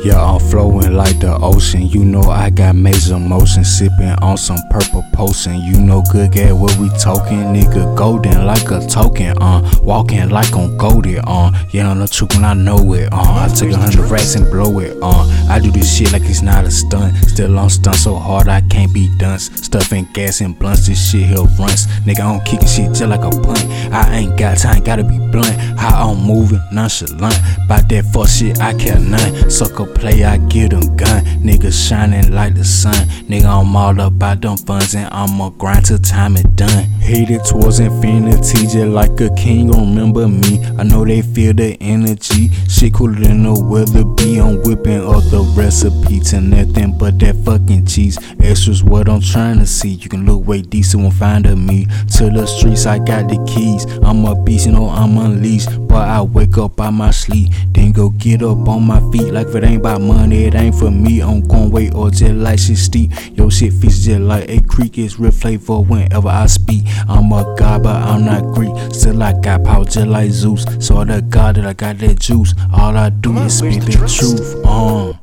Yeah, I'm flowing like the ocean. You know I got major motion, sipping on some purple potion. You know good at what we talking, nigga. Golden like a token, walking like I'm golded, yeah, on the truth when I know it, I take 100 racks and blow it, I do this shit like it's not a stunt. Still on stunt so hard I can't be done. Stuffing gas and blunts, this shit here runs. Nigga, I'm kicking shit just like a punt. I ain't got time, gotta be blunt. How I'm moving, nonchalant. By that fuck shit, I care none. Sucker play, I get them gun. Niggas shining like the sun. Nigga, I'm all about them funds and I'ma grind till time is done. Headed towards infinity, just like a king, gon' remember me. I know they feel the energy. Shit cooler than the weather be. I'm whipping up the recipe to nothing but that fucking cheese. Extra's what I'm trying to see. You can look way decent when finding me. To the streets, I got the keys. I'm a beast, you know I'm unleashed. But I wake up out my sleep, then go get up on my feet. Like if it ain't about money, it ain't for me. I'm gon' wait or just like shit steep. Yo, shit feels just like a creek. It's real flavor whenever I speak. I'm a god, but I'm not Greek. Still I got power just like Zeus. So the God that I got that juice. All I do is speak the truth.